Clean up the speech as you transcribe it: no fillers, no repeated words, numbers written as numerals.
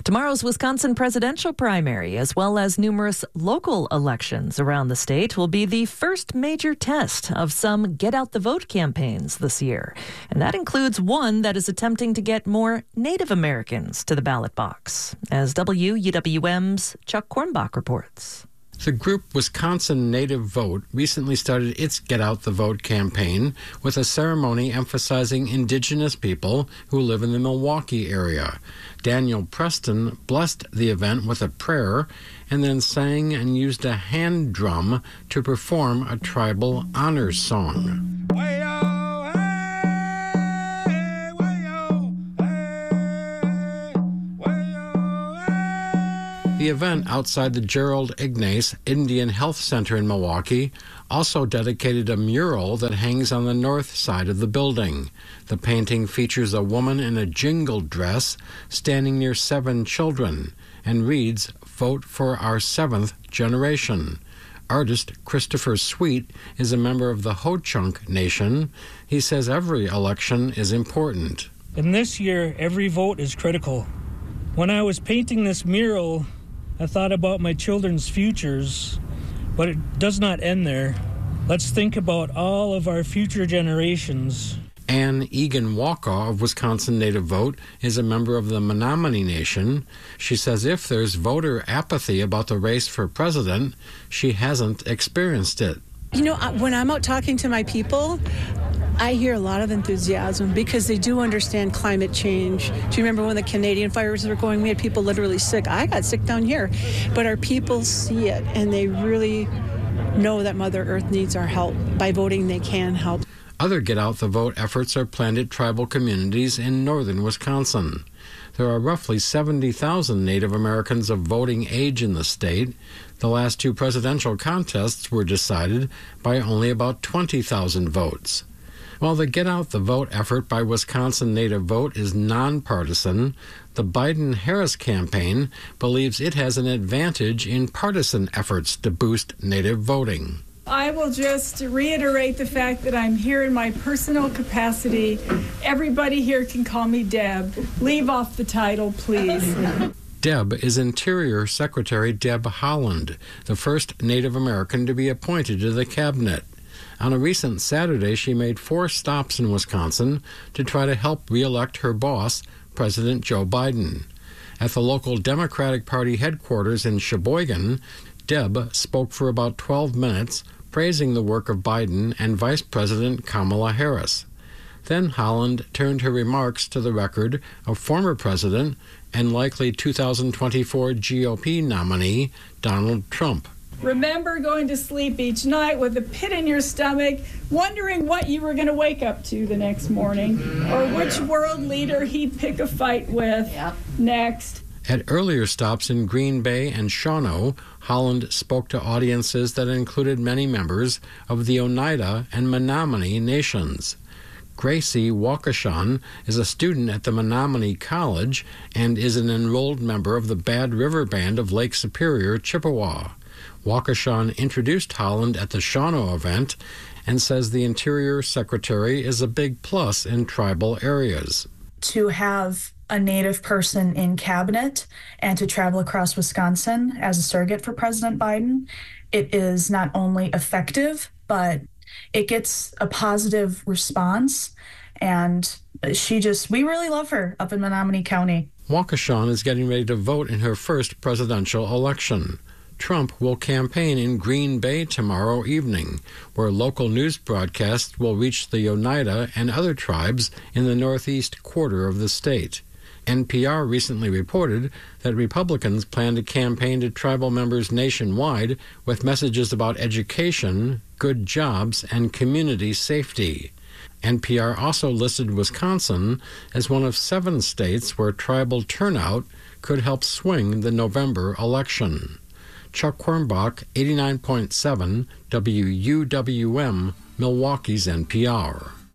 Tomorrow's Wisconsin presidential primary, as well as numerous local elections around the state, will be the first major test of some Get Out the Vote campaigns this year. And that includes one that is attempting to get more Native Americans to the ballot box, as WUWM's Chuck Kornbach reports. The group Wisconsin Native Vote recently started its Get Out the Vote campaign with a ceremony emphasizing Indigenous people who live in the Milwaukee area. Daniel Preston blessed the event with a prayer and then sang and used a hand drum to perform a tribal honors song. The event outside the Gerald Ignace Indian Health Center in Milwaukee also dedicated a mural that hangs on the north side of the building. The painting features a woman in a jingle dress standing near 7 children and reads, "Vote for our 7th generation." Artist Christopher Sweet is a member of the Ho-Chunk Nation. He says every election is important. And this year, every vote is critical. When I was painting this mural, I thought about my children's futures, but it does not end there. Let's think about all of our future generations. Ann Egan Walkaw of Wisconsin Native Vote is a member of the Menominee Nation. She says if there's voter apathy about the race for president, she hasn't experienced it. You know, when I'm out talking to my people, I hear a lot of enthusiasm because they do understand climate change. Do you remember when the Canadian fires were going? We had people literally sick. I got sick down here. But our people see it, and they really know that Mother Earth needs our help. By voting, they can help. Other Get Out the Vote efforts are planned at tribal communities in northern Wisconsin. There are roughly 70,000 Native Americans of voting age in the state. The last 2 presidential contests were decided by only about 20,000 votes. While the Get Out the Vote effort by Wisconsin Native Vote is nonpartisan, the Biden-Harris campaign believes it has an advantage in partisan efforts to boost Native voting. I will just reiterate the fact that I'm here in my personal capacity. Everybody here can call me Deb. Leave off the title, please. Deb is Interior Secretary Deb Haaland, the first Native American to be appointed to the cabinet. On a recent Saturday, she made 4 stops in Wisconsin to try to help re-elect her boss, President Joe Biden. At the local Democratic Party headquarters in Sheboygan, Deb spoke for about 12 minutes, praising the work of Biden and Vice President Kamala Harris. Then Haaland turned her remarks to the record of former President and likely 2024 GOP nominee Donald Trump. Remember going to sleep each night with a pit in your stomach, wondering what you were going to wake up to the next morning, or which world leader he'd pick a fight with next. At earlier stops in Green Bay and Shawano, Haaland spoke to audiences that included many members of the Oneida and Menominee nations. Gracie Waukeshan is a student at the Menominee College and is an enrolled member of the Bad River Band of Lake Superior, Chippewa. Waukeshan introduced Haaland at the Shawano event and says the Interior Secretary is a big plus in tribal areas. To have a Native person in cabinet and to travel across Wisconsin as a surrogate for President Biden, it is not only effective, but it gets a positive response. And we really love her up in Menominee County. Waukeshan is getting ready to vote in her first presidential election. Trump will campaign in Green Bay tomorrow evening, where local news broadcasts will reach the Oneida and other tribes in the northeast quarter of the state. NPR recently reported that Republicans plan to campaign to tribal members nationwide with messages about education, good jobs, and community safety. NPR also listed Wisconsin as one of 7 states where tribal turnout could help swing the November election. Chuck Kornbach, 89.7 WUWM, Milwaukee's NPR.